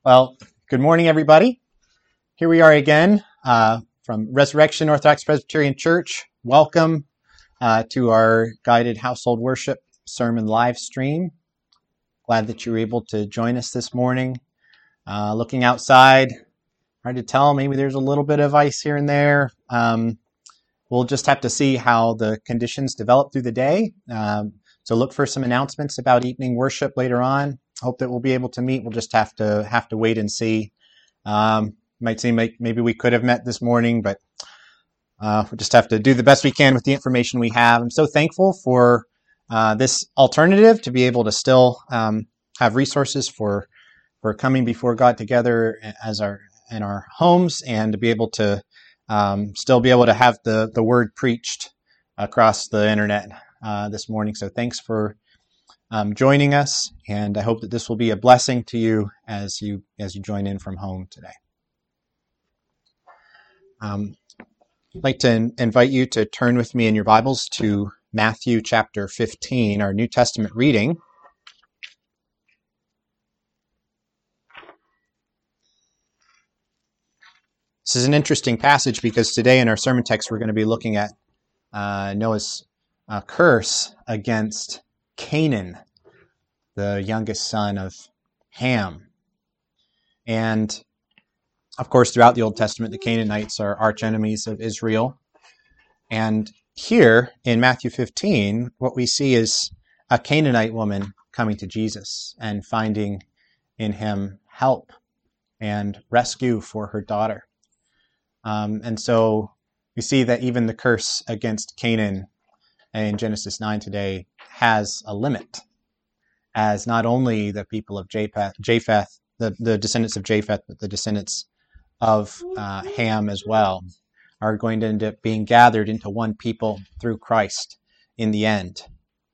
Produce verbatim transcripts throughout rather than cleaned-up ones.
Well, good morning, everybody. Here we are again uh, from Resurrection Orthodox Presbyterian Church. Welcome uh, to our guided household worship sermon live stream. Glad that you were able to join us this morning. Uh, looking outside, hard to tell. Maybe there's a little bit of ice here and there. Um, we'll just have to see how the conditions develop through the day. Um, so look for some announcements about evening worship later on. Hope that we'll be able to meet. We'll just have to have to wait and see. Um, might seem like maybe we could have met this morning, but uh, we'll just have to do the best we can with the information we have. I'm so thankful for uh, this alternative to be able to still um, have resources for for coming before God together as our in our homes, and to be able to um, still be able to have the the word preached across the internet uh, this morning. So thanks for Um, joining us, and I hope that this will be a blessing to you as you as you join in from home today. Um, I'd like to in- invite you to turn with me in your Bibles to Matthew chapter fifteen, our New Testament reading. This is an interesting passage because today in our sermon text we're going to be looking at uh, Noah's uh, curse against Canaan, the youngest son of Ham. And of course, throughout the Old Testament, the Canaanites are arch enemies of Israel. And here in Matthew fifteen, what we see is a Canaanite woman coming to Jesus and finding in him help and rescue for her daughter. Um, and so we see that even the curse against Canaan in Genesis nine today has a limit, as not only the people of Japheth, Japheth the, the descendants of Japheth, but the descendants of uh, Ham as well, are going to end up being gathered into one people through Christ in the end.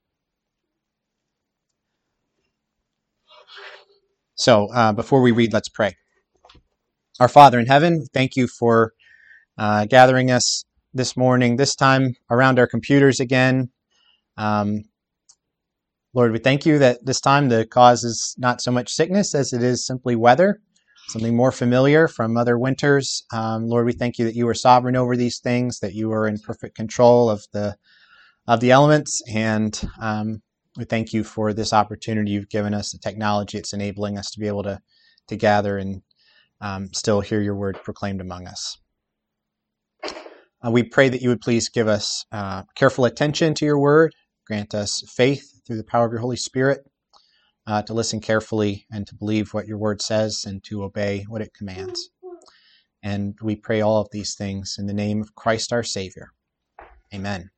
So uh, before we read, let's pray. Our Father in heaven, thank you for uh, gathering us this morning, this time around our computers again. Um, Lord, we thank you that this time the cause is not so much sickness as it is simply weather, something more familiar from other winters. Um, Lord, we thank you that you are sovereign over these things, that you are in perfect control of the of the elements, and um, we thank you for this opportunity you've given us, the technology it's enabling us to be able to, to gather and um, still hear your word proclaimed among us. Uh, we pray that you would please give us uh, careful attention to your word, grant us faith through the power of your Holy Spirit, uh, to listen carefully and to believe what your word says and to obey what it commands. And we pray all of these things in the name of Christ our Savior. Amen.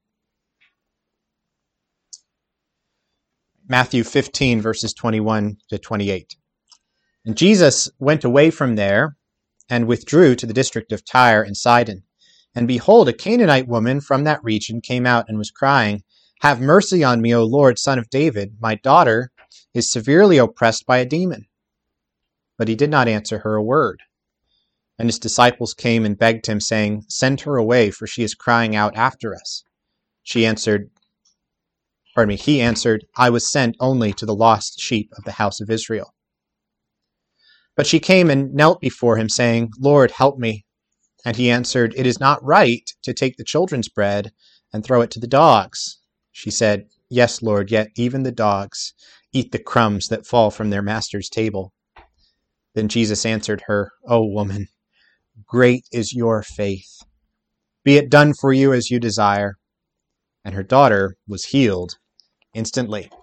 Matthew fifteen, verses twenty-one to twenty-eight. And Jesus went away from there and withdrew to the district of Tyre and Sidon. And behold, a Canaanite woman from that region came out and was crying, "Have mercy on me, O Lord, Son of David. My daughter is severely oppressed by a demon." But he did not answer her a word. And his disciples came and begged him, saying, "Send her away, for she is crying out after us." She answered, pardon me, he answered, "I was sent only to the lost sheep of the house of Israel." But she came and knelt before him, saying, "Lord, help me." And he answered, "It is not right to take the children's bread and throw it to the dogs." She said, "Yes, Lord, yet even the dogs eat the crumbs that fall from their master's table." Then Jesus answered her, "O woman, great is your faith. Be it done for you as you desire." And her daughter was healed instantly.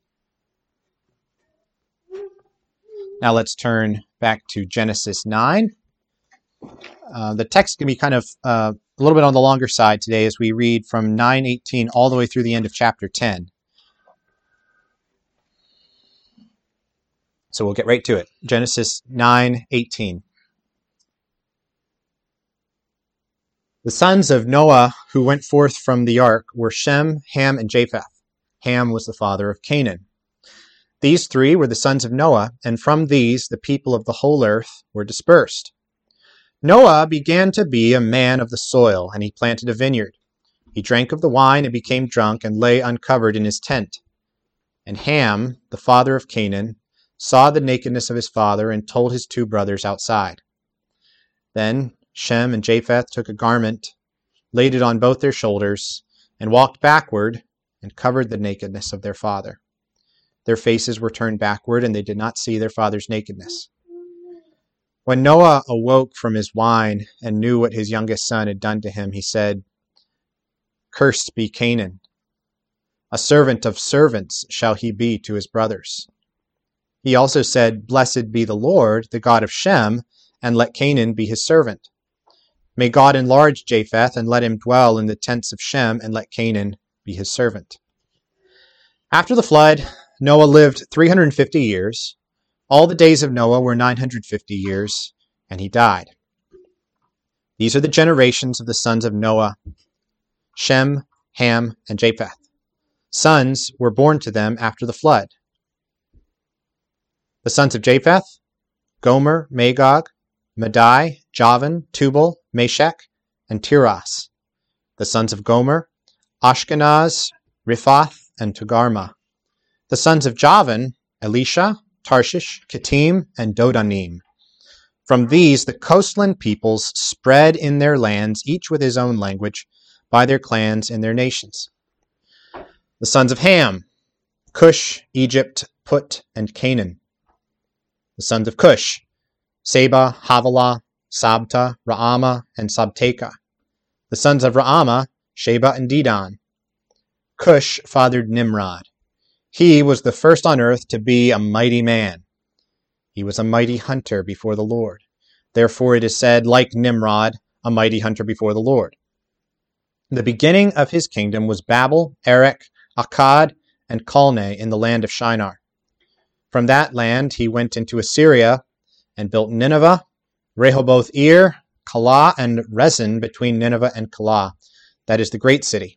Now let's turn back to Genesis nine. Uh, the text can be kind of uh, a little bit on the longer side today as we read from nine eighteen all the way through the end of chapter ten. So we'll get right to it. Genesis nine eighteen. The sons of Noah who went forth from the ark were Shem, Ham, and Japheth. Ham was the father of Canaan. These three were the sons of Noah, and from these the people of the whole earth were dispersed. Noah began to be a man of the soil, and he planted a vineyard. He drank of the wine and became drunk and lay uncovered in his tent. And Ham, the father of Canaan, saw the nakedness of his father, and told his two brothers outside. Then Shem and Japheth took a garment, laid it on both their shoulders, and walked backward and covered the nakedness of their father. Their faces were turned backward, and they did not see their father's nakedness. When Noah awoke from his wine and knew what his youngest son had done to him, he said, "Cursed be Canaan. A servant of servants shall he be to his brothers." He also said, "Blessed be the Lord, the God of Shem, and let Canaan be his servant. May God enlarge Japheth, and let him dwell in the tents of Shem, and let Canaan be his servant." After the flood, Noah lived three hundred fifty years. All the days of Noah were nine hundred fifty years, and he died. These are the generations of the sons of Noah: Shem, Ham, and Japheth. Sons were born to them after the flood. The sons of Japheth: Gomer, Magog, Madai, Javan, Tubal, Meshech, and Tiras. The sons of Gomer: Ashkenaz, Riphath, and Togarmah. The sons of Javan: Elisha, Tarshish, Kittim, and Dodanim. From these the coastland peoples spread in their lands, each with his own language, by their clans and their nations. The sons of Ham: Cush, Egypt, Put, and Canaan. The sons of Cush: Seba, Havilah, Sabta, Raama, and Sabteka. The sons of Raama: Sheba and Dedan. Cush fathered Nimrod. He was the first on earth to be a mighty man. He was a mighty hunter before the Lord. Therefore it is said, like Nimrod, a mighty hunter before the Lord. The beginning of his kingdom was Babel, Erech, Akkad, and Calneh in the land of Shinar. From that land he went into Assyria and built Nineveh, Rehoboth-ir, Calah, and Resen between Nineveh and Calah. That is the great city.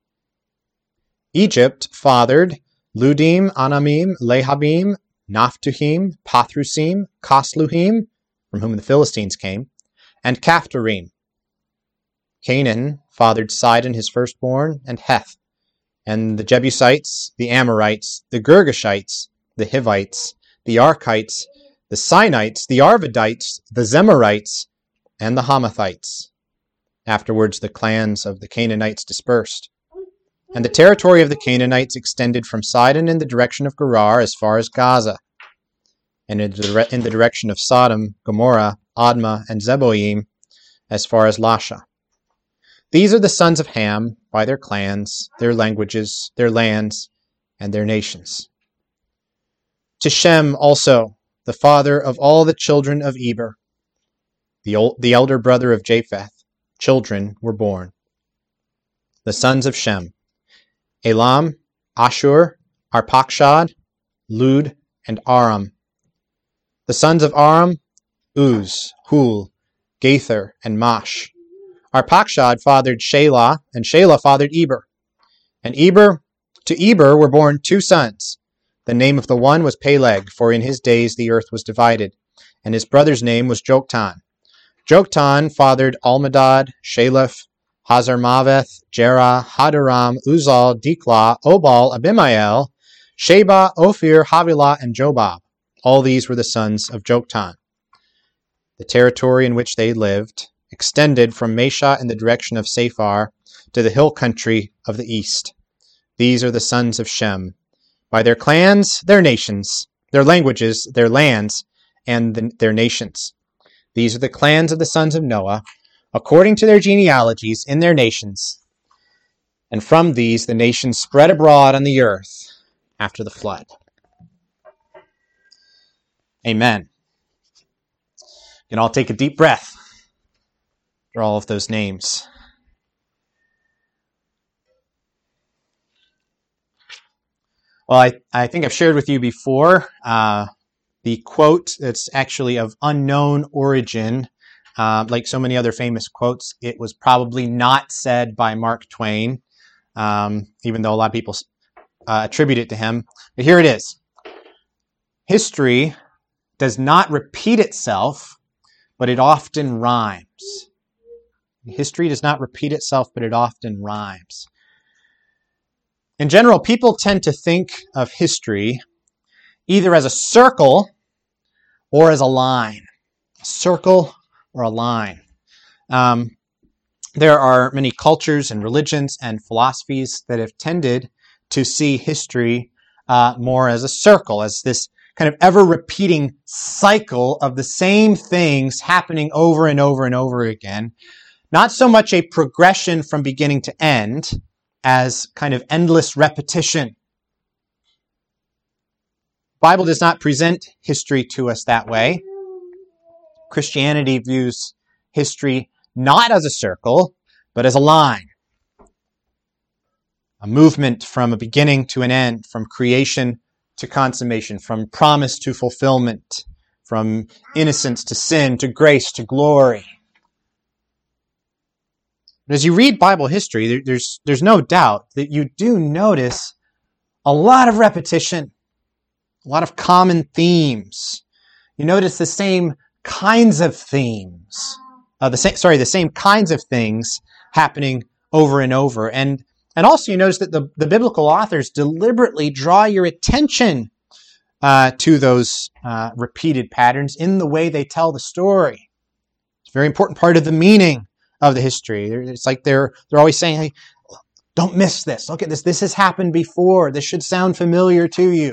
Egypt fathered Ludim, Anamim, Lehabim, Naphtuhim, Pathrusim, Kasluhim, from whom the Philistines came, and Caphtorim. Canaan fathered Sidon, his firstborn, and Heth, and the Jebusites, the Amorites, the Girgashites, the Hivites, the Archites, the Sinites, the Arvadites, the Zemarites, and the Hamathites. Afterwards the clans of the Canaanites dispersed. And the territory of the Canaanites extended from Sidon in the direction of Gerar as far as Gaza, and in the, in the direction of Sodom, Gomorrah, Admah, and Zeboim as far as Lasha. These are the sons of Ham by their clans, their languages, their lands, and their nations. To Shem also, the father of all the children of Eber, the, old, the elder brother of Japheth, children were born. The sons of Shem: Elam, Ashur, Arpachshad, Lud, and Aram. The sons of Aram: Uz, Hul, Gaither, and Mash. Arpachshad fathered Shelah, and Shelah fathered Eber. And Eber, to Eber were born two sons. The name of the one was Peleg, for in his days the earth was divided, and his brother's name was Joktan. Joktan fathered Almadad, Shalef, Hazarmaveth, Jerah, Hadaram, Uzal, Diklah, Obal, Abimael, Sheba, Ophir, Havilah, and Jobab. All these were the sons of Joktan. The territory in which they lived extended from Mesha in the direction of Sephar to the hill country of the east. These are the sons of Shem, by their clans, their nations, their languages, their lands, and the, their nations. These are the clans of the sons of Noah, according to their genealogies in their nations. And from these the nations spread abroad on the earth after the flood. Amen. You can all take a deep breath for all of those names. Well, I, I think I've shared with you before uh, the quote that's actually of unknown origin. Uh, like so many other famous quotes, it was probably not said by Mark Twain, um, even though a lot of people uh, attribute it to him. But here it is. History does not repeat itself, but it often rhymes. History does not repeat itself, but it often rhymes. In general, people tend to think of history either as a circle or as a line. A circle or a line. Um, there are many cultures and religions and philosophies that have tended to see history uh, more as a circle, as this kind of ever-repeating cycle of the same things happening over and over and over again. Not so much a progression from beginning to end as kind of endless repetition. The Bible does not present history to us that way. Christianity views history not as a circle, but as a line. A movement from a beginning to an end, from creation to consummation, from promise to fulfillment, from innocence to sin, to grace to glory. But as you read Bible history, there, there's, there's no doubt that you do notice a lot of repetition, a lot of common themes. You notice the same kinds of themes, uh, the same, sorry, the same kinds of things happening over and over. And, and also you notice that the, the biblical authors deliberately draw your attention uh, to those uh, repeated patterns in the way they tell the story. It's a very important part of the meaning of the history. It's like they're they're always saying, hey, don't miss this. Look at this. This has happened before. This should sound familiar to you.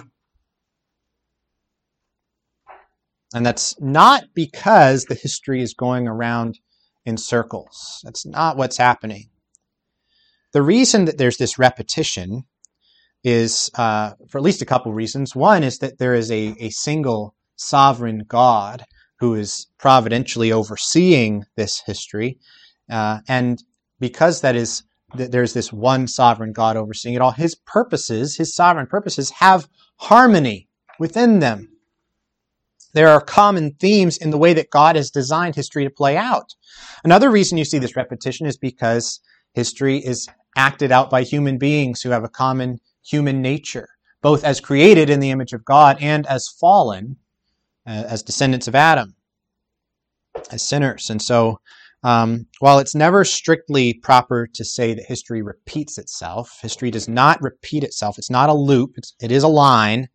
And that's not because the history is going around in circles. That's not what's happening. The reason that there's this repetition is uh, for at least a couple reasons. One is that there is a, a single sovereign God who is providentially overseeing this history. Uh, and because that is, that there's this one sovereign God overseeing it all, his purposes, his sovereign purposes, have harmony within them. There are common themes in the way that God has designed history to play out. Another reason you see this repetition is because history is acted out by human beings who have a common human nature, both as created in the image of God and as fallen, uh, as descendants of Adam, as sinners. And so, Um, while it's never strictly proper to say that history repeats itself, history does not repeat itself. It's not a loop. It's, it is a line.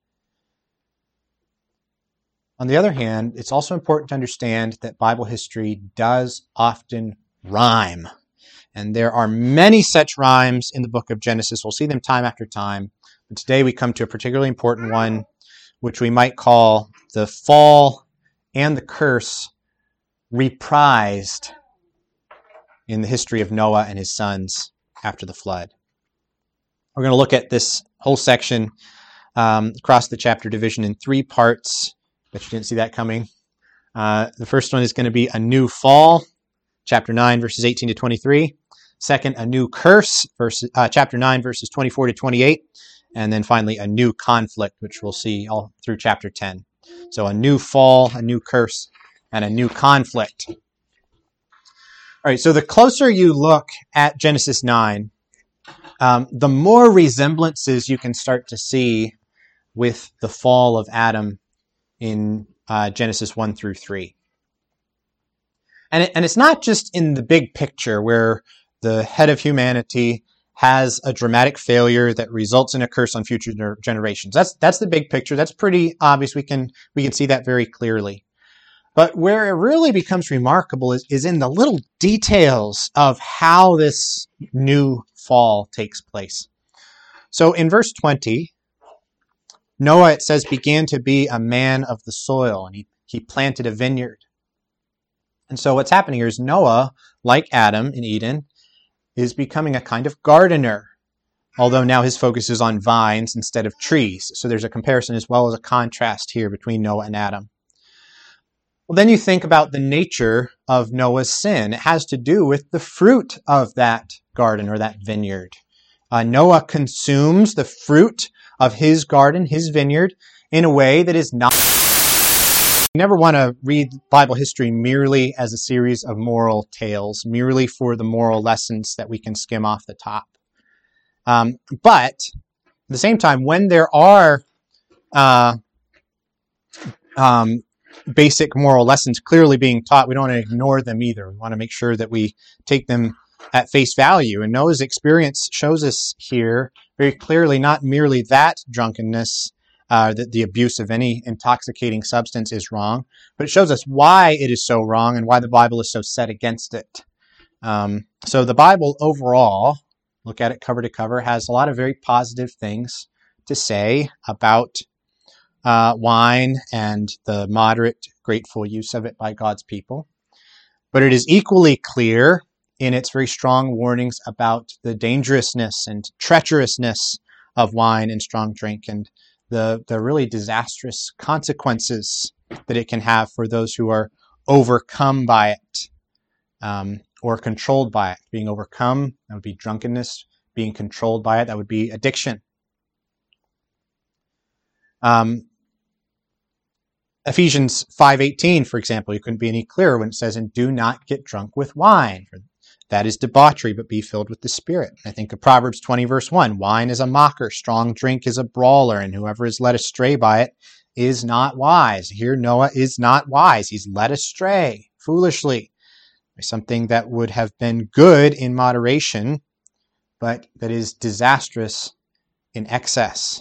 On the other hand, it's also important to understand that Bible history does often rhyme. And there are many such rhymes in the book of Genesis. We'll see them time after time. But today we come to a particularly important one, which we might call the fall and the curse reprised in the history of Noah and his sons after the flood. We're going to look at this whole section um, across the chapter division in three parts. Bet you didn't see that coming. Uh, the first one is going to be a new fall, chapter nine, verses eighteen to twenty-three. Second, a new curse, verse, uh, chapter nine, verses twenty-four to twenty-eight. And then finally, a new conflict, which we'll see all through chapter ten. So a new fall, a new curse, and a new conflict. All right, so the closer you look at Genesis nine, um, the more resemblances you can start to see with the fall of Adam in uh, Genesis one through three. And, it, and it's not just in the big picture where the head of humanity has a dramatic failure that results in a curse on future generations. That's that's the big picture. That's pretty obvious. We can we can see that very clearly. But where it really becomes remarkable is, is in the little details of how this new fall takes place. So in verse twenty, Noah, it says, began to be a man of the soil, and he, he planted a vineyard. And so what's happening here is Noah, like Adam in Eden, is becoming a kind of gardener, although now his focus is on vines instead of trees. So there's a comparison as well as a contrast here between Noah and Adam. Well, then you think about the nature of Noah's sin. It has to do with the fruit of that garden or that vineyard. Uh, Noah consumes the fruit of his garden, his vineyard, in a way that is not... You never want to read Bible history merely as a series of moral tales, merely for the moral lessons that we can skim off the top. Um, but at the same time, when there are uh, um, basic moral lessons clearly being taught, we don't want to ignore them either. We want to make sure that we take them at face value. And Noah's experience shows us here very clearly not merely that drunkenness, uh, that the abuse of any intoxicating substance is wrong, but it shows us why it is so wrong and why the Bible is so set against it. Um, so the Bible overall, look at it cover to cover, has a lot of very positive things to say about uh, wine and the moderate, grateful use of it by God's people. But it is equally clear in its very strong warnings about the dangerousness and treacherousness of wine and strong drink, and the, the really disastrous consequences that it can have for those who are overcome by it, um, or controlled by it. Being overcome, that would be drunkenness. Being controlled by it, that would be addiction. Um, Ephesians five eighteen, for example, you couldn't be any clearer when it says, and do not get drunk with wine. For that is debauchery, but be filled with the Spirit. I think of Proverbs twenty, verse one, wine is a mocker, strong drink is a brawler, and whoever is led astray by it is not wise. Here Noah is not wise. He's led astray foolishly by something that would have been good in moderation, but that is disastrous in excess.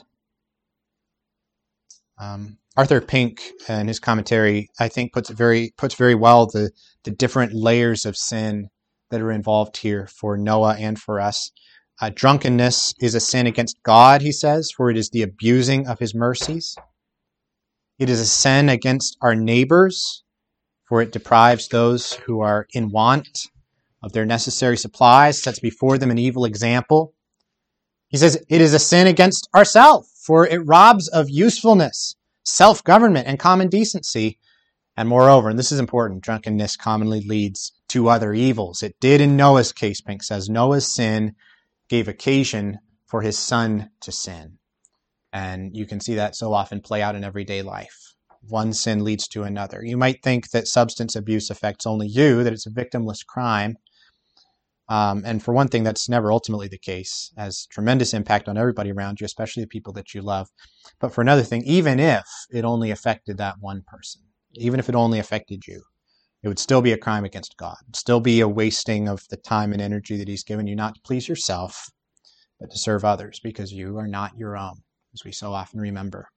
Um, Arthur Pink, in his commentary, I think puts it very puts very well the, the different layers of sin that are involved here for Noah and for us. Uh, drunkenness is a sin against God, he says, for it is the abusing of his mercies. It is a sin against our neighbors, for it deprives those who are in want of their necessary supplies, sets before them an evil example. He says it is a sin against ourselves, for it robs of usefulness, self-government, and common decency. And moreover, and this is important, drunkenness commonly leads to other evils. It did in Noah's case, Pink says. Noah's sin gave occasion for his son to sin. And you can see that so often play out in everyday life. One sin leads to another. You might think that substance abuse affects only you, that it's a victimless crime. Um, and for one thing, that's never ultimately the case. It has tremendous impact on everybody around you, especially the people that you love. But for another thing, even if it only affected that one person, even if it only affected you, it would still be a crime against God. It would still be a wasting of the time and energy that he's given you, not to please yourself, but to serve others, because you are not your own, as we so often remember.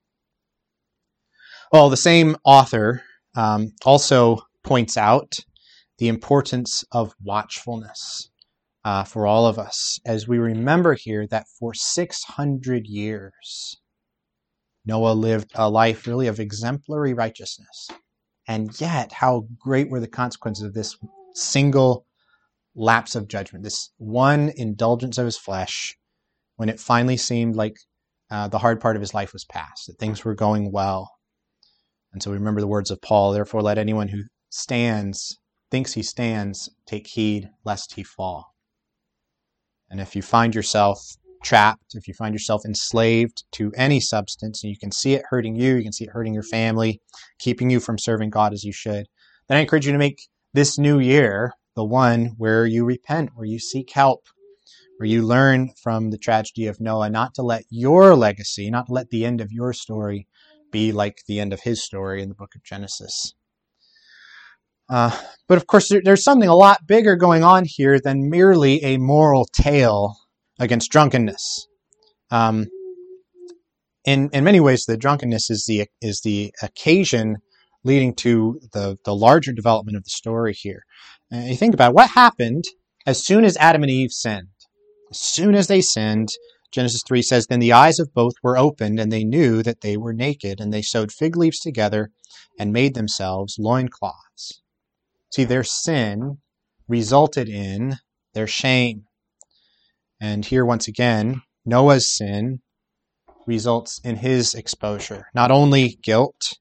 Well, the same author um, also points out the importance of watchfulness uh, for all of us, as we remember here that for six hundred years, Noah lived a life really of exemplary righteousness. And yet, how great were the consequences of this single lapse of judgment, this one indulgence of his flesh, when it finally seemed like uh, the hard part of his life was past, that things were going well. And so we remember the words of Paul, therefore let anyone who stands, thinks he stands, take heed lest he fall. And if you find yourself trapped, if you find yourself enslaved to any substance, and you can see it hurting you, you can see it hurting your family, keeping you from serving God as you should, then I encourage you to make this new year the one where you repent, where you seek help, where you learn from the tragedy of Noah, not to let your legacy, not to let the end of your story be like the end of his story in the book of Genesis. Uh, but of course, there, there's something a lot bigger going on here than merely a moral tale against drunkenness. Um, in in many ways, the drunkenness is the is the occasion leading to the the larger development of the story here. And you think about it, what happened as soon as Adam and Eve sinned. As soon as they sinned, Genesis three says, then the eyes of both were opened, and they knew that they were naked, and they sewed fig leaves together and made themselves loincloths. See, their sin resulted in their shame. And here, once again, Noah's sin results in his exposure. Not only guilt,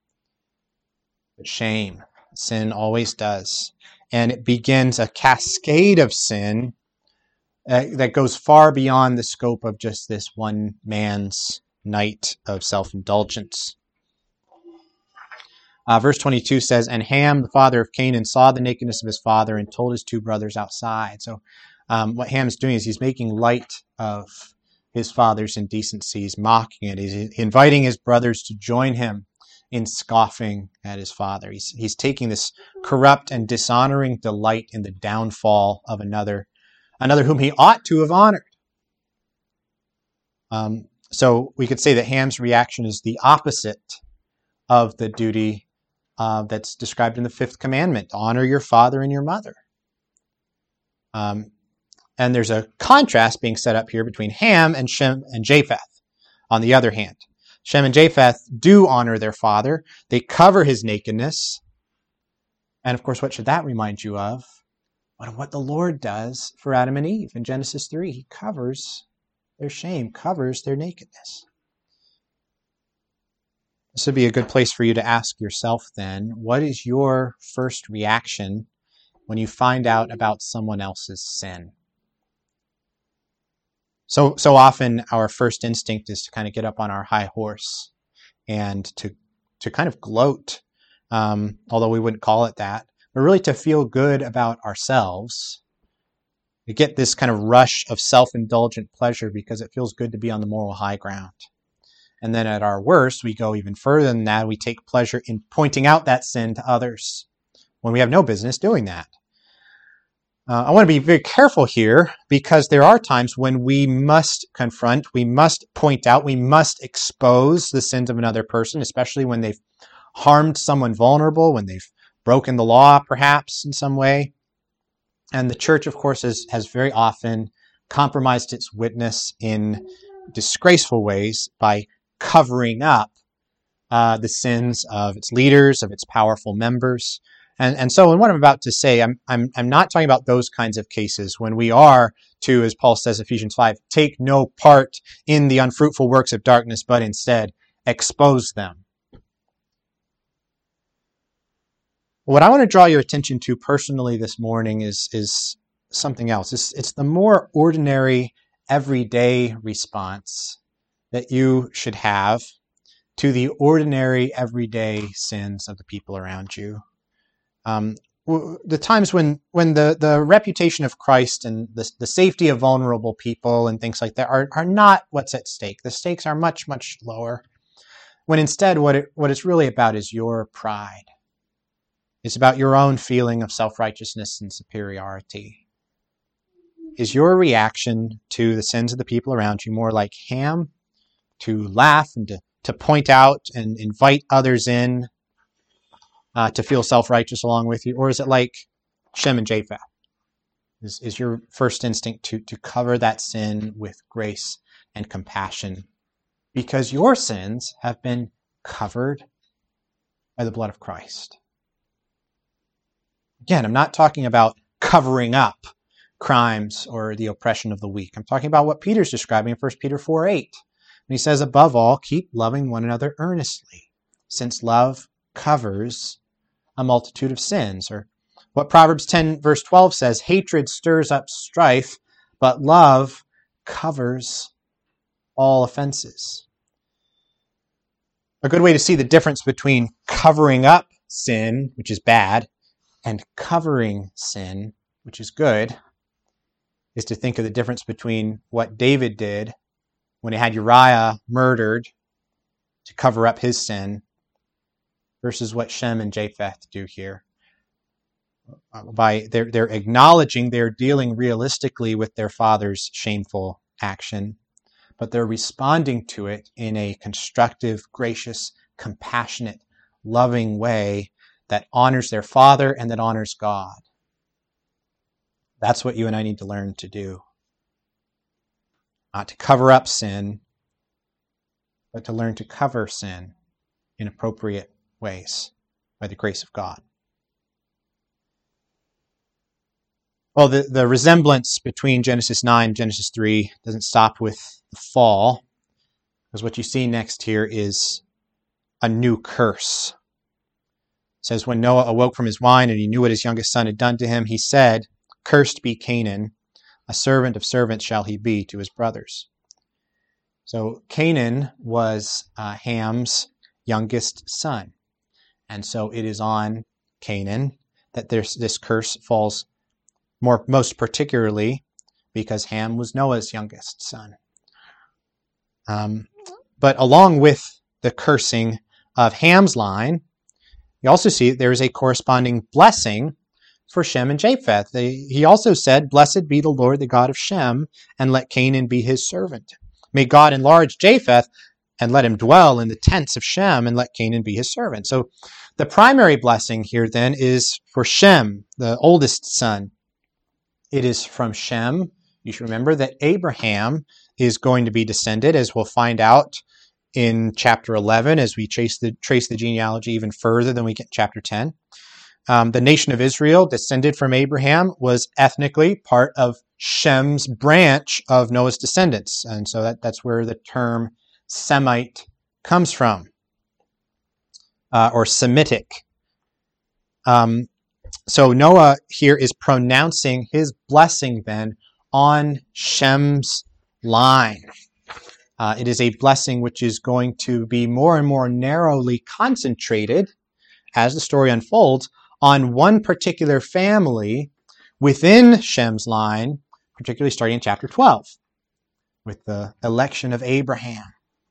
but shame. Sin always does. And it begins a cascade of sin uh, that goes far beyond the scope of just this one man's night of self-indulgence. Uh, verse twenty-two says, and Ham, the father of Canaan, saw the nakedness of his father and told his two brothers outside. So um, what Ham is doing is he's making light of his father's indecencies, mocking it. He's inviting his brothers to join him in scoffing at his father. He's, he's taking this corrupt and dishonoring delight in the downfall of another, another whom he ought to have honored. Um, so we could say that Ham's reaction is the opposite of the duty uh, that's described in the fifth commandment: honor your father and your mother. Um, and there's a contrast being set up here between Ham and Shem and Japheth. On the other hand, Shem and Japheth do honor their father. They cover his nakedness. And of course, what should that remind you of? But what the Lord does for Adam and Eve in Genesis three. He covers their shame, covers their nakedness. This would be a good place for you to ask yourself then, what is your first reaction when you find out about someone else's sin? So, so often our first instinct is to kind of get up on our high horse and to, to kind of gloat, um, although we wouldn't call it that, but really to feel good about ourselves. We get this kind of rush of self-indulgent pleasure because it feels good to be on the moral high ground. And then at our worst, we go even further than that. We take pleasure in pointing out that sin to others when we have no business doing that. Uh, I want to be very careful here because there are times when we must confront, we must point out, we must expose the sins of another person, especially when they've harmed someone vulnerable, when they've broken the law perhaps in some way. And the church, of course, has, has very often compromised its witness in disgraceful ways by covering up uh, the sins of its leaders, of its powerful members. And, and so in what I'm about to say, I'm, I'm, I'm not talking about those kinds of cases when we are to, as Paul says, Ephesians five, take no part in the unfruitful works of darkness, but instead expose them. What I want to draw your attention to personally this morning is, is something else. It's, it's the more ordinary, everyday response that you should have to the ordinary, everyday sins of the people around you. Um, the times when, when the, the reputation of Christ and the, the safety of vulnerable people and things like that are, are not what's at stake. The stakes are much, much lower. When instead what it, what it's really about is your pride. It's about your own feeling of self-righteousness and superiority. Is your reaction to the sins of the people around you more like Ham, to laugh and to, to point out and invite others in uh, to feel self-righteous along with you? Or is it like Shem and Japheth? Is, is your first instinct to, to cover that sin with grace and compassion because your sins have been covered by the blood of Christ? Again, I'm not talking about covering up crimes or the oppression of the weak. I'm talking about what Peter's describing in First Peter four eight. And he says, above all, keep loving one another earnestly, since love covers a multitude of sins. Or what Proverbs ten verse twelve says, hatred stirs up strife, but love covers all offenses. A good way to see the difference between covering up sin, which is bad, and covering sin, which is good, is to think of the difference between what David did when he had Uriah murdered to cover up his sin versus what Shem and Japheth do here. By they're, they're acknowledging they're dealing realistically with their father's shameful action, but they're responding to it in a constructive, gracious, compassionate, loving way that honors their father and that honors God. That's what you and I need to learn to do. Not to cover up sin, but to learn to cover sin in appropriate ways by the grace of God. Well, the, the resemblance between Genesis nine and Genesis three doesn't stop with the fall, because what you see next here is a new curse. It says, when Noah awoke from his wine and he knew what his youngest son had done to him, he said, cursed be Canaan, a servant of servants shall he be to his brothers. So Canaan was uh, Ham's youngest son. And so it is on Canaan that there's, this curse falls more, most particularly because Ham was Noah's youngest son. Um, but along with the cursing of Ham's line, you also see there is a corresponding blessing for Shem and Japheth. They, he also said, blessed be the Lord, the God of Shem, and let Canaan be his servant. May God enlarge Japheth and let him dwell in the tents of Shem, and let Canaan be his servant. So the primary blessing here then is for Shem, the oldest son. It is from Shem. You should remember that Abraham is going to be descended, as we'll find out in chapter eleven, as we trace the, trace the genealogy even further than we get in chapter ten. Um, the nation of Israel, descended from Abraham, was ethnically part of Shem's branch of Noah's descendants. And so that, that's where the term Semite comes from, uh, or Semitic. Um, so Noah here is pronouncing his blessing then on Shem's line. Uh, it is a blessing which is going to be more and more narrowly concentrated, as the story unfolds, on one particular family within Shem's line, particularly starting in chapter twelve, with the election of Abraham.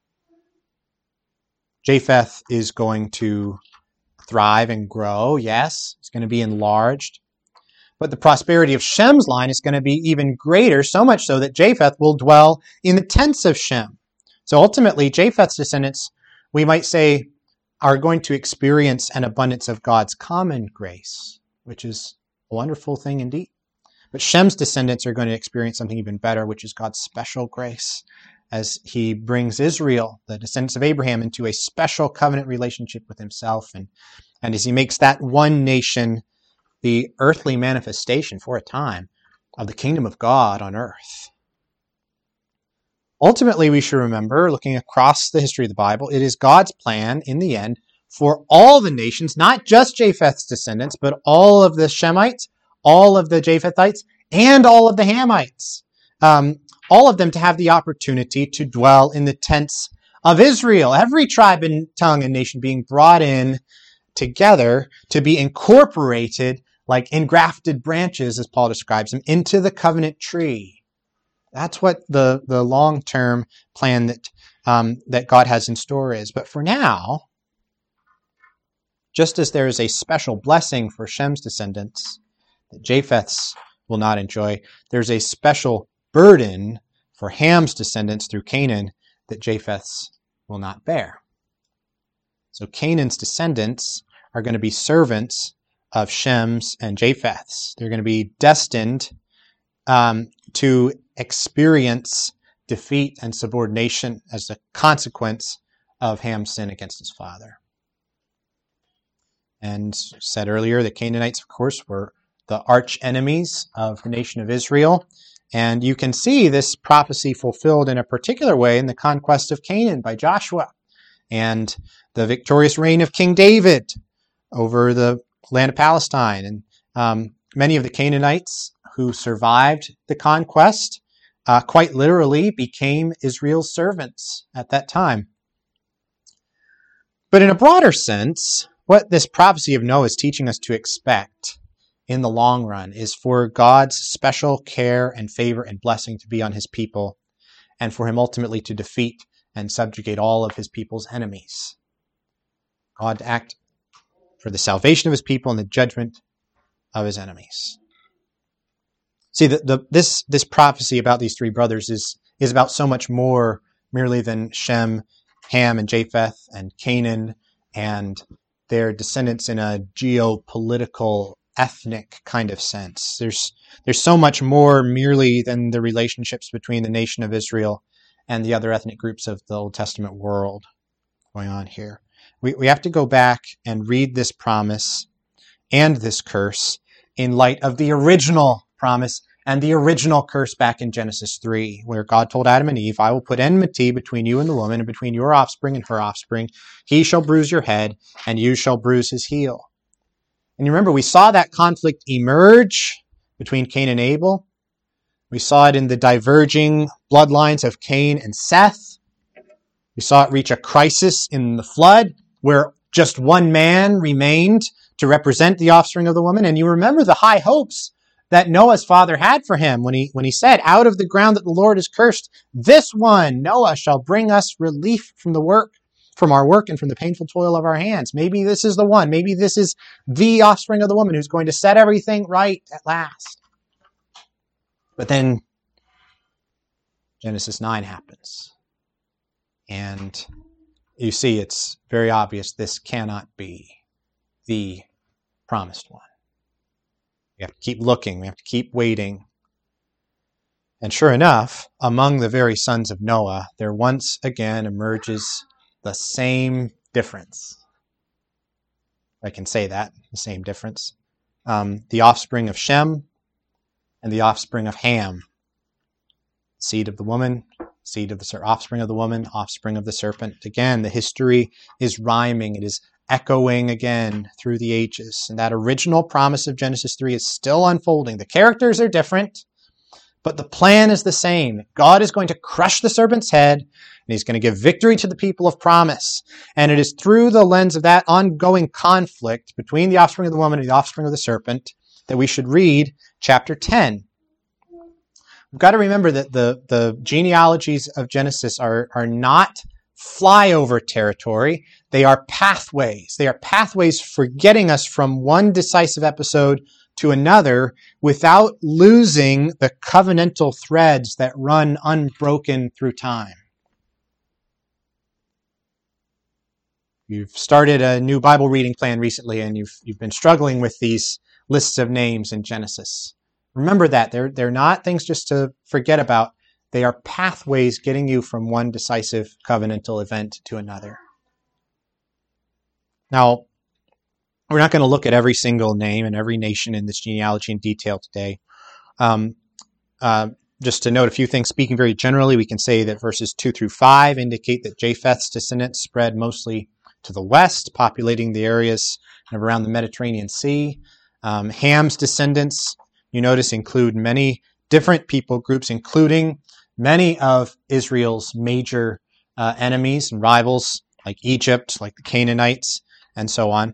Japheth is going to thrive and grow, yes, it's going to be enlarged. But the prosperity of Shem's line is going to be even greater, so much so that Japheth will dwell in the tents of Shem. So ultimately, Japheth's descendants, we might say, are going to experience an abundance of God's common grace, which is a wonderful thing indeed. But Shem's descendants are going to experience something even better, which is God's special grace, as he brings Israel, the descendants of Abraham, into a special covenant relationship with himself, and, and as he makes that one nation the earthly manifestation for a time of the kingdom of God on earth. Ultimately, we should remember, looking across the history of the Bible, it is God's plan in the end for all the nations, not just Japheth's descendants, but all of the Shemites, all of the Japhethites, and all of the Hamites. Um, all of them to have the opportunity to dwell in the tents of Israel. Every tribe and tongue and nation being brought in together to be incorporated like engrafted branches, as Paul describes them, into the covenant tree. That's what the, the long-term plan that, um, that God has in store is. But for now, just as there is a special blessing for Shem's descendants that Japheth's will not enjoy, there's a special burden for Ham's descendants through Canaan that Japheth's will not bear. So Canaan's descendants are going to be servants of Shem's and Japheth's. They're going to be destined um, to experience defeat and subordination as a consequence of Ham's sin against his father. And said earlier, the Canaanites, of course, were the arch enemies of the nation of Israel. And you can see this prophecy fulfilled in a particular way in the conquest of Canaan by Joshua and the victorious reign of King David over the land of Palestine. And um, many of the Canaanites who survived the conquest uh, quite literally became Israel's servants at that time. But in a broader sense, what this prophecy of Noah is teaching us to expect in the long run is for God's special care and favor and blessing to be on his people, and for him ultimately to defeat and subjugate all of his people's enemies. God to act for the salvation of his people and the judgment of his enemies. See, the, the, this, this prophecy about these three brothers is, is about so much more merely than Shem, Ham, and Japheth, and Canaan, and their descendants in a geopolitical, ethnic kind of sense. There's, there's so much more merely than the relationships between the nation of Israel and the other ethnic groups of the Old Testament world going on here. We, we have to go back and read this promise and this curse in light of the original promise and the original curse back in Genesis three, where God told Adam and Eve, I will put enmity between you and the woman, and between your offspring and her offspring. He shall bruise your head, and you shall bruise his heel. And you remember, we saw that conflict emerge between Cain and Abel. We saw it in the diverging bloodlines of Cain and Seth. We saw it reach a crisis in the flood, where just one man remained to represent the offspring of the woman. And you remember the high hopes that Noah's father had for him when he when he said, out of the ground that the Lord has cursed, this one, Noah, shall bring us relief from the work, from our work and from the painful toil of our hands. Maybe this is the one. Maybe this is the offspring of the woman who's going to set everything right at last. But then Genesis nine happens. And you see, it's very obvious this cannot be the promised one. We have to keep looking. We have to keep waiting. And sure enough, among the very sons of Noah, there once again emerges the same difference. I can say that, the same difference. Um, the offspring of Shem and the offspring of Ham. Seed of the woman, seed of the ser- offspring of the woman, offspring of the serpent. Again, the history is rhyming. It is echoing again through the ages. And that original promise of Genesis three is still unfolding. The characters are different, but the plan is the same. God is going to crush the serpent's head, and he's going to give victory to the people of promise. And it is through the lens of that ongoing conflict between the offspring of the woman and the offspring of the serpent that we should read chapter ten. We've got to remember that the, the genealogies of Genesis are, are not flyover territory. They are pathways. They are pathways for getting us from one decisive episode to another without losing the covenantal threads that run unbroken through time. You've started a new Bible reading plan recently, and you've you've been struggling with these lists of names in Genesis. Remember that. They're, they're not things just to forget about. They are pathways getting you from one decisive covenantal event to another. Now, we're not going to look at every single name and every nation in this genealogy in detail today. Um, uh, just to note a few things, speaking very generally, we can say that verses two through five indicate that Japheth's descendants spread mostly to the west, populating the areas around the Mediterranean Sea. Um, Ham's descendants, you notice, include many different people groups, including many of Israel's major uh, enemies and rivals, like Egypt, like the Canaanites, and so on.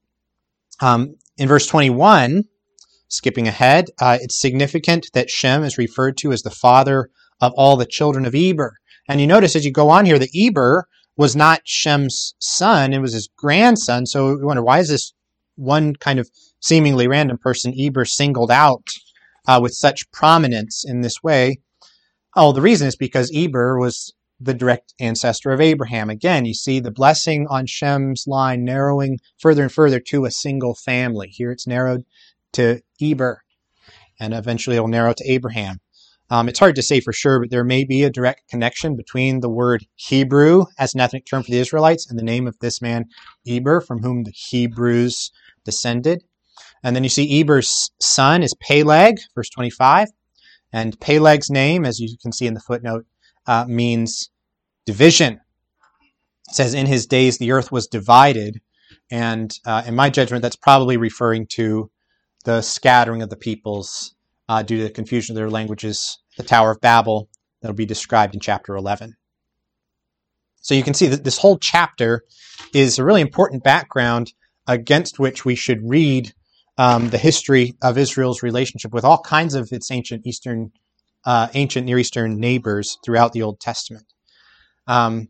Um, in verse twenty-one, skipping ahead, uh, it's significant that Shem is referred to as the father of all the children of Eber. And you notice as you go on here that Eber was not Shem's son, it was his grandson. So we wonder, why is this one kind of seemingly random person, Eber, singled out uh, with such prominence in this way? Oh, the reason is because Eber was the direct ancestor of Abraham. Again, you see the blessing on Shem's line narrowing further and further to a single family. Here it's narrowed to Eber, and eventually it will narrow to Abraham. Um, it's hard to say for sure, but there may be a direct connection between the word Hebrew as an ethnic term for the Israelites and the name of this man, Eber, from whom the Hebrews descended. And then you see Eber's son is Peleg, verse twenty-five. And Peleg's name, as you can see in the footnote, uh, means division. It says, in his days the earth was divided. And uh, in my judgment, that's probably referring to the scattering of the peoples uh, due to the confusion of their languages, the Tower of Babel, that will be described in chapter eleven. So you can see that this whole chapter is a really important background against which we should read um, the history of Israel's relationship with all kinds of its ancient Eastern, uh, ancient Near Eastern neighbors throughout the Old Testament. Um,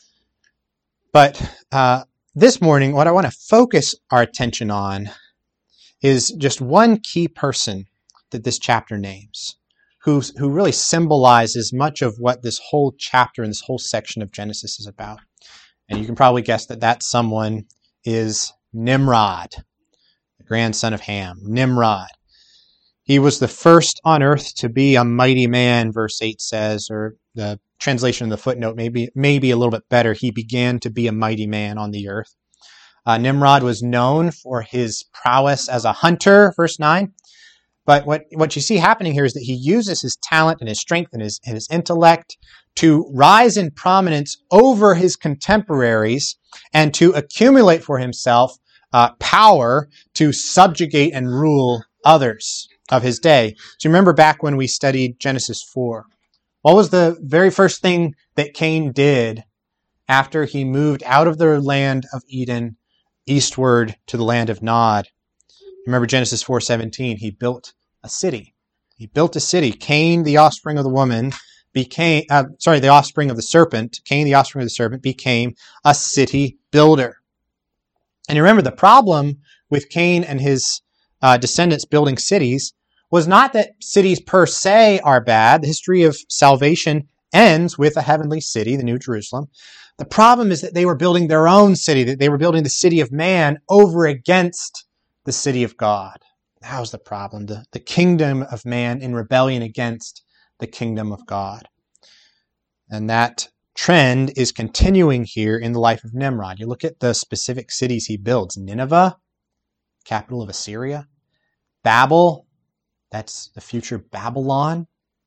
but uh, this morning, what I want to focus our attention on is just one key person that this chapter names, who, who really symbolizes much of what this whole chapter and this whole section of Genesis is about. And you can probably guess that that someone is Nimrod, the grandson of Ham. Nimrod. He was the first on earth to be a mighty man, verse eight says, or the translation of the footnote maybe maybe a little bit better. He began to be a mighty man on the earth. Uh, Nimrod was known for his prowess as a hunter, verse nine. But what, what you see happening here is that he uses his talent and his strength and his, and his intellect to rise in prominence over his contemporaries and to accumulate for himself uh, power to subjugate and rule others of his day. So remember back when we studied Genesis four. What was the very first thing that Cain did after he moved out of the land of Eden eastward to the land of Nod? Remember Genesis four seventeen, he built a city. He built a city. Cain, the offspring of the woman, became, uh, sorry, the offspring of the serpent, Cain, the offspring of the serpent, became a city builder. And you remember the problem with Cain and his uh, descendants building cities was not that cities per se are bad. The history of salvation ends with a heavenly city, the New Jerusalem. The problem is that they were building their own city, that they were building the city of man over against the city of God. That was the problem, the, the kingdom of man in rebellion against the kingdom of God. And that trend is continuing here in the life of Nimrod. You look at the specific cities he builds. Nineveh, capital of Assyria. Babel, that's the future Babylon.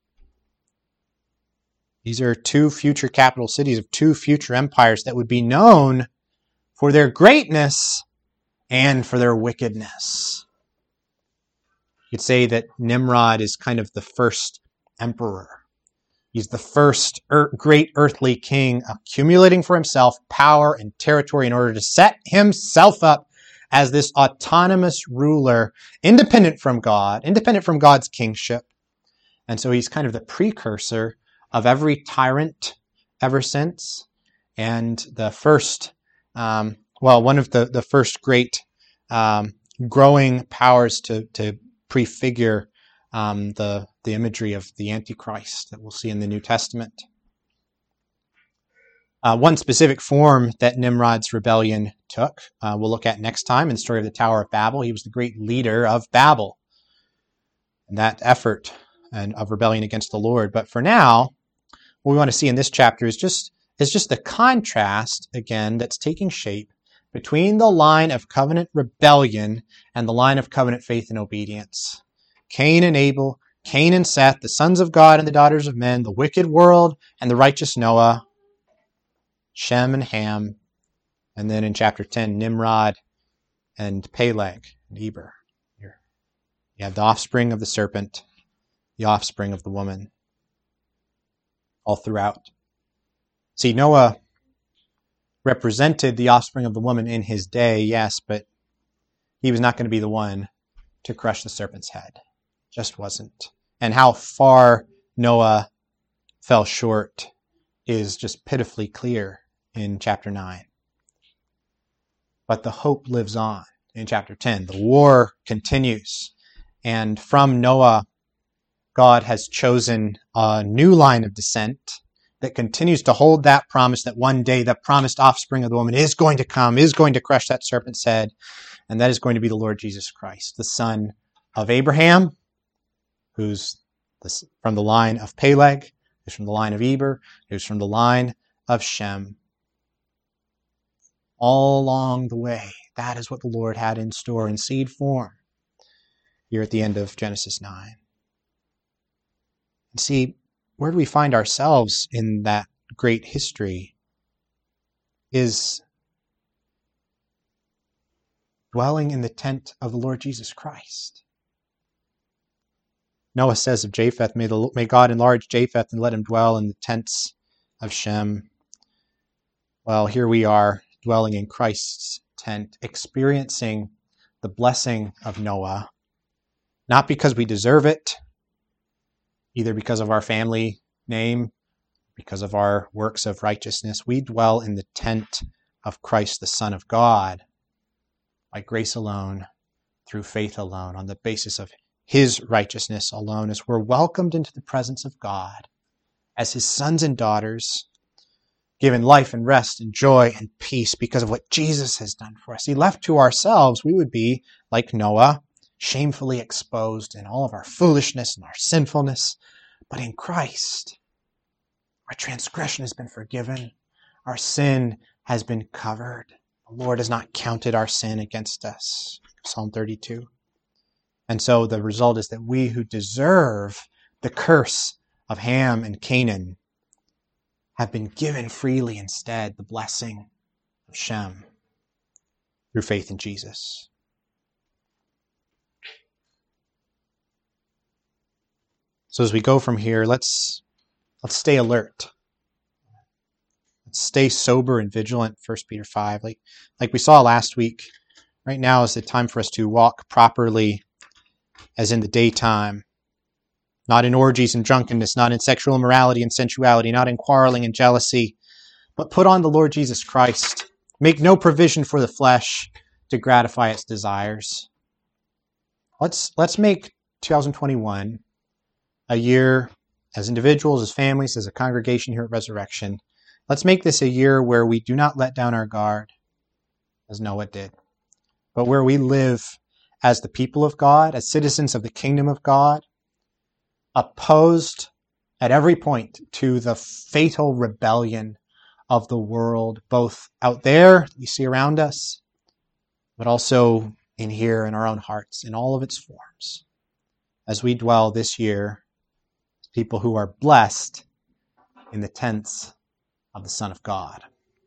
These are two future capital cities of two future empires that would be known for their greatness and for their wickedness. You could say that Nimrod is kind of the first emperor. He's the first er- great earthly king accumulating for himself power and territory in order to set himself up as this autonomous ruler, independent from God, independent from God's kingship. And so he's kind of the precursor of every tyrant ever since. And the first, um, well, one of the, the first great um, growing powers to, to prefigure um, the, the imagery of the Antichrist that we'll see in the New Testament. Uh, one specific form that Nimrod's rebellion took, uh, we'll look at next time in the story of the Tower of Babel. He was the great leader of Babel and that effort and of rebellion against the Lord. But for now, what we want to see in this chapter is just, is just the contrast, again, that's taking shape between the line of covenant rebellion and the line of covenant faith and obedience. Cain and Abel, Cain and Seth, the sons of God and the daughters of men, the wicked world and the righteous Noah, Shem and Ham, and then in chapter ten, Nimrod and Peleg and Eber. Here you have the offspring of the serpent, the offspring of the woman, all throughout. See, Noah represented the offspring of the woman in his day, yes, but he was not going to be the one to crush the serpent's head. Just wasn't. And how far Noah fell short is just pitifully clear in chapter nine. But the hope lives on in chapter ten. The war continues. And from Noah, God has chosen a new line of descent that continues to hold that promise that one day the promised offspring of the woman is going to come, is going to crush that serpent's head, and that is going to be the Lord Jesus Christ, the son of Abraham, who's from the line of Peleg, who's from the line of Eber, who's from the line of Shem. All along the way, that is what the Lord had in store in seed form here at the end of Genesis nine. And see, where do we find ourselves in that great history is dwelling in the tent of the Lord Jesus Christ. Noah says of Japheth, may, the, may God enlarge Japheth and let him dwell in the tents of Shem. Well, here we are dwelling in Christ's tent, experiencing the blessing of Noah, not because we deserve it, either because of our family name, because of our works of righteousness. We dwell in the tent of Christ, the Son of God, by grace alone, through faith alone, on the basis of His righteousness alone, as we're welcomed into the presence of God as His sons and daughters, given life and rest and joy and peace because of what Jesus has done for us. See, left to ourselves, we would be like Noah, shamefully exposed in all of our foolishness and our sinfulness. But in Christ, our transgression has been forgiven. Our sin has been covered. The Lord has not counted our sin against us. Psalm thirty-two. And so the result is that we who deserve the curse of Ham and Canaan have been given freely instead the blessing of Shem through faith in Jesus. So as we go from here, let's let's stay alert. Let's stay sober and vigilant, First Peter five. Like, like we saw last week, right now is the time for us to walk properly as in the daytime, not in orgies and drunkenness, not in sexual immorality and sensuality, not in quarreling and jealousy, but put on the Lord Jesus Christ. Make no provision for the flesh to gratify its desires. Let's, let's make two thousand twenty-one a year as individuals, as families, as a congregation here at Resurrection, let's make this a year where we do not let down our guard, as Noah did, but where we live as the people of God, as citizens of the kingdom of God, opposed at every point to the fatal rebellion of the world, both out there we see around us, but also in here in our own hearts, in all of its forms, as we dwell this year as people who are blessed in the tents of the Son of God.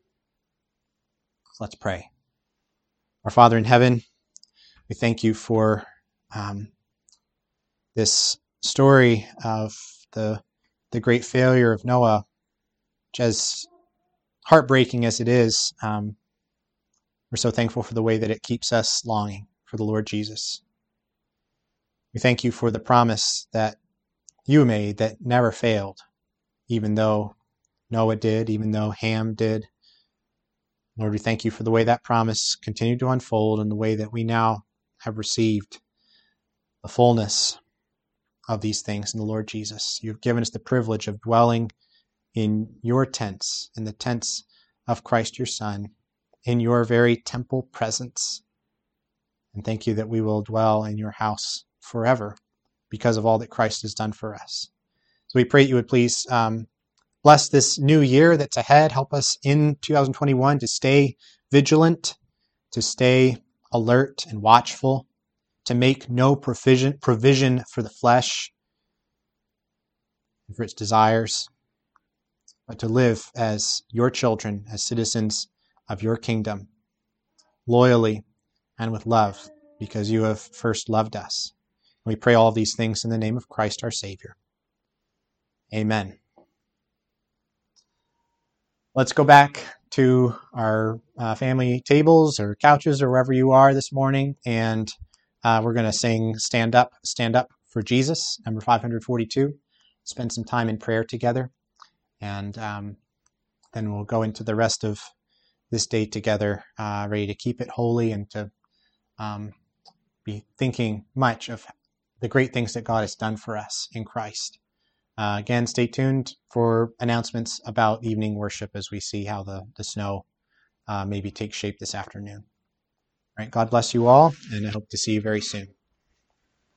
Let's pray. Our Father in heaven, we thank you for um, this story of the the great failure of Noah, which, as heartbreaking as it is, um, we're so thankful for the way that it keeps us longing for the Lord Jesus. We thank you for the promise that you made that never failed, even though Noah did, even though Ham did. Lord, we thank you for the way that promise continued to unfold and the way that we now have received the fullness of these things in the Lord Jesus. You've given us the privilege of dwelling in your tents, in the tents of Christ your Son, in your very temple presence. And thank you that we will dwell in your house forever because of all that Christ has done for us. So we pray that you would please um, bless this new year that's ahead. Help us in two thousand twenty-one to stay vigilant, to stay alert and watchful, to make no provision, provision for the flesh and for its desires, but to live as your children, as citizens of your kingdom, loyally and with love, because you have first loved us. We pray all these things in the name of Christ our Savior. Amen. Let's go back to our uh, family tables or couches or wherever you are this morning, and uh, we're going to sing Stand Up, Stand Up for Jesus, number five hundred forty-two. Spend some time in prayer together, and um, then we'll go into the rest of this day together, uh, ready to keep it holy and to um, be thinking much of the great things that God has done for us in Christ. Uh, again, stay tuned for announcements about evening worship as we see how the, the snow uh, maybe takes shape this afternoon. All right, God bless you all, and I hope to see you very soon.